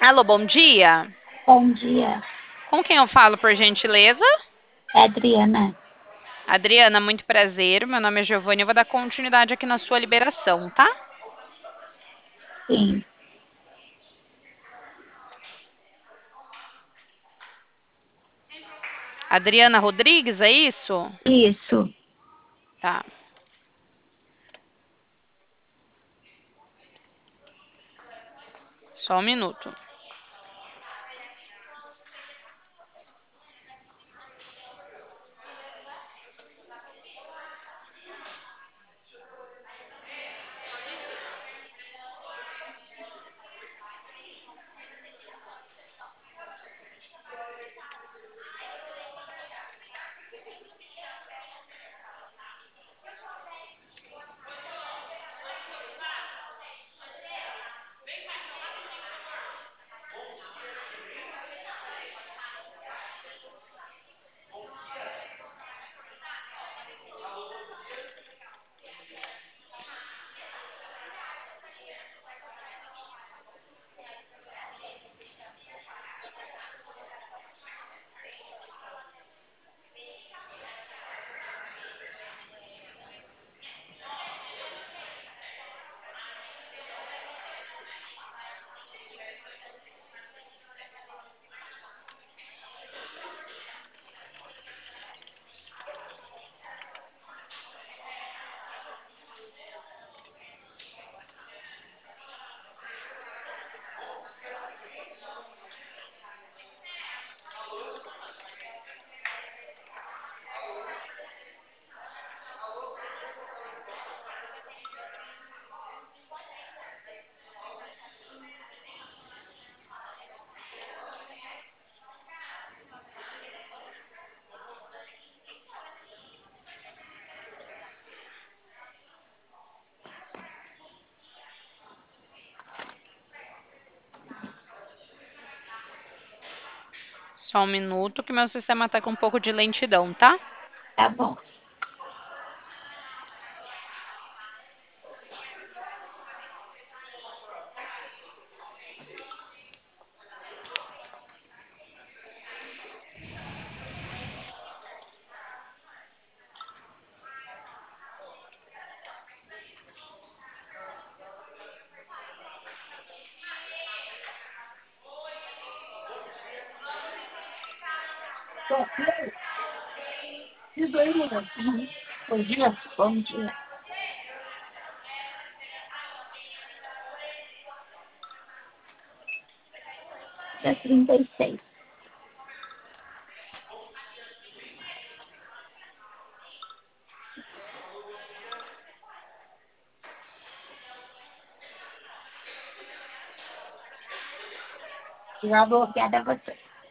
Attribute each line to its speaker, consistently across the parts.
Speaker 1: Alô, bom dia.
Speaker 2: Bom dia,
Speaker 1: Com quem eu falo, por gentileza?
Speaker 2: é Adriana.
Speaker 1: Adriana, muito prazer. Meu nome é Giovanni. Eu vou dar continuidade aqui na sua liberação, tá?
Speaker 2: Sim,
Speaker 1: Adriana Rodrigues, é isso?
Speaker 2: isso.
Speaker 1: Tá. Só um minuto. Só um minuto que meu sistema tá com um pouco de lentidão, tá?
Speaker 2: Tá bom. Bom dia, bom dia. Dia 36. Já bloqueada você.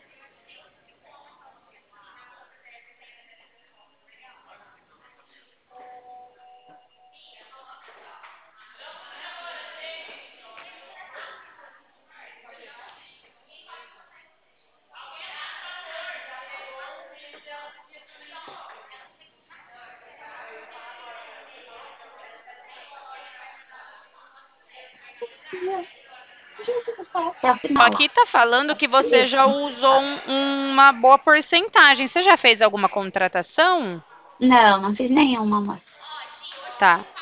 Speaker 2: Até o final, ó.
Speaker 1: Aqui tá falando que você já usou uma boa porcentagem. Você já fez alguma contratação?
Speaker 2: Não, não fiz nenhuma, moça.
Speaker 1: Tá.